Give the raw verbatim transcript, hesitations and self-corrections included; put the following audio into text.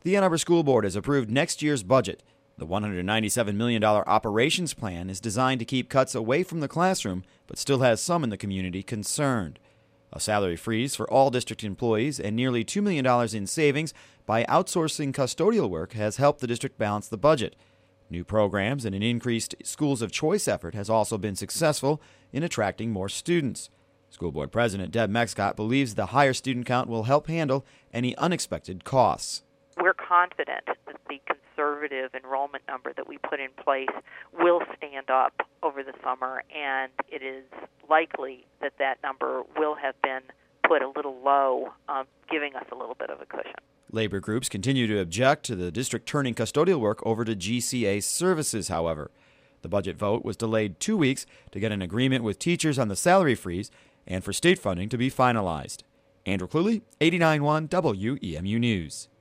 The Ann Arbor School Board has approved next year's budget. The one hundred ninety-seven million dollars operations plan is designed to keep cuts away from the classroom, but still has some in the community concerned. A salary freeze for all district employees and nearly two million dollars in savings by outsourcing custodial work has helped the district balance the budget. New programs and an increased schools of choice effort has also been successful in attracting more students. School Board President Deb Mexcott believes the higher student count will help handle any unexpected costs. We're confident that the conservative enrollment number that we put in place will stand up over the summer, and it is likely that that number will have been put a little low, um, giving us a little bit of a cushion. Labor groups continue to object to the district turning custodial work over to G C A services, however. The budget vote was delayed two weeks to get an agreement with teachers on the salary freeze and for state funding to be finalized. Andrew Cluley, eighty-nine point one W E M U News.